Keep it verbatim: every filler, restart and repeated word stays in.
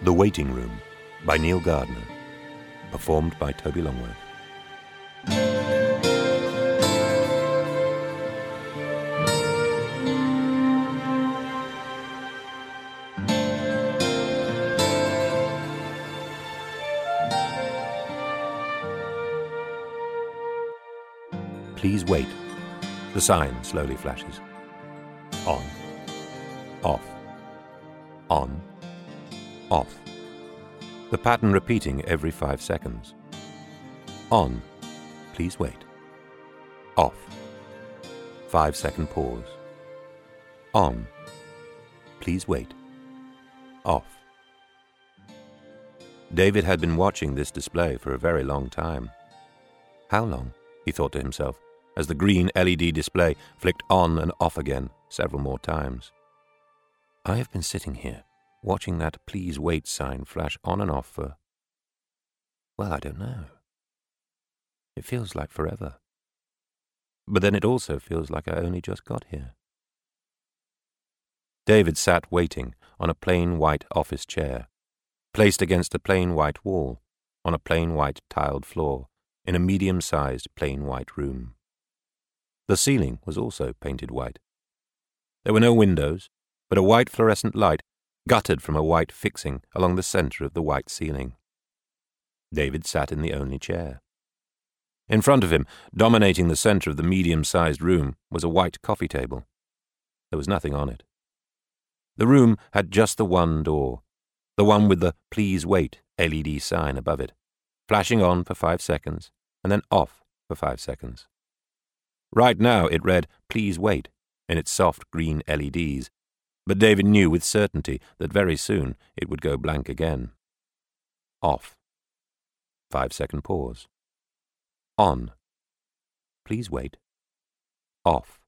The Waiting Room by Neil Gardner. Performed by Toby Longworth. Please wait. The sign slowly flashes. On. Off. On. Off. The pattern repeating every five seconds. On. Please wait. Off. Five second pause. On. Please wait. Off. David had been watching this display for a very long time. How long? He thought to himself, as the green L E D display flicked on and off again several more times. I have been sitting here, watching that please wait sign flash on and off for, well, I don't know. It feels like forever. But then it also feels like I only just got here. David sat waiting on a plain white office chair, placed against a plain white wall, on a plain white tiled floor, in a medium-sized plain white room. The ceiling was also painted white. There were no windows, but a white fluorescent light guttered from a white fixing along the centre of the white ceiling. David sat in the only chair. In front of him, dominating the centre of the medium-sized room, was a white coffee table. There was nothing on it. The room had just the one door, the one with the Please Wait L E D sign above it, flashing on for five seconds and then off for five seconds. Right now it read, Please Wait, in its soft green L E Ds, but David knew with certainty that very soon it would go blank again. Off. Five-second pause. On. Please wait. Off.